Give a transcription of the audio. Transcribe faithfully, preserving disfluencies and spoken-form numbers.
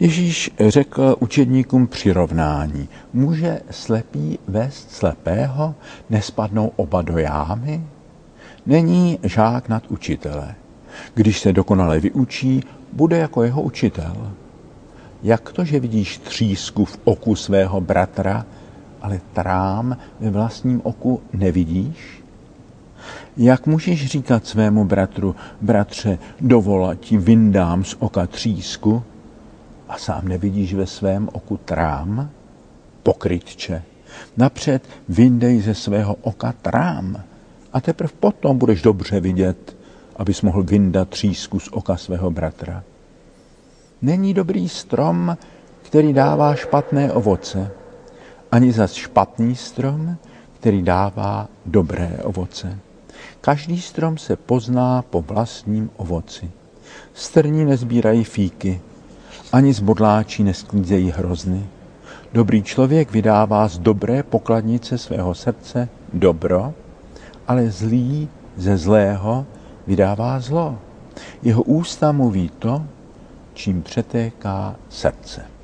Ježíš řekl učedníkům přirovnání. Může slepý vést slepého? Nespadnou oba do jámy? Není žák nad učitele. Když se dokonale vyučí, bude jako jeho učitel. Jak to, že vidíš třísku v oku svého bratra, ale trám ve vlastním oku nevidíš? Jak můžeš říkat svému bratru, bratře, dovol, ti vyndám z oka třísku, a sám nevidíš ve svém oku trám? Pokrytče, napřed vyndej ze svého oka trám a teprve potom budeš dobře vidět, abys mohl vyndat třísku z oka svého bratra. Není dobrý strom, který dává špatné ovoce, ani zas špatný strom, který dává dobré ovoce. Každý strom se pozná po vlastním ovoci. Strní nezbírají fíky, ani z bodláčí nesklízejí hrozny. Dobrý člověk vydává z dobré pokladnice svého srdce dobro, ale zlý ze zlého vydává zlo. Jeho ústa mluví to, čím přetéká srdce.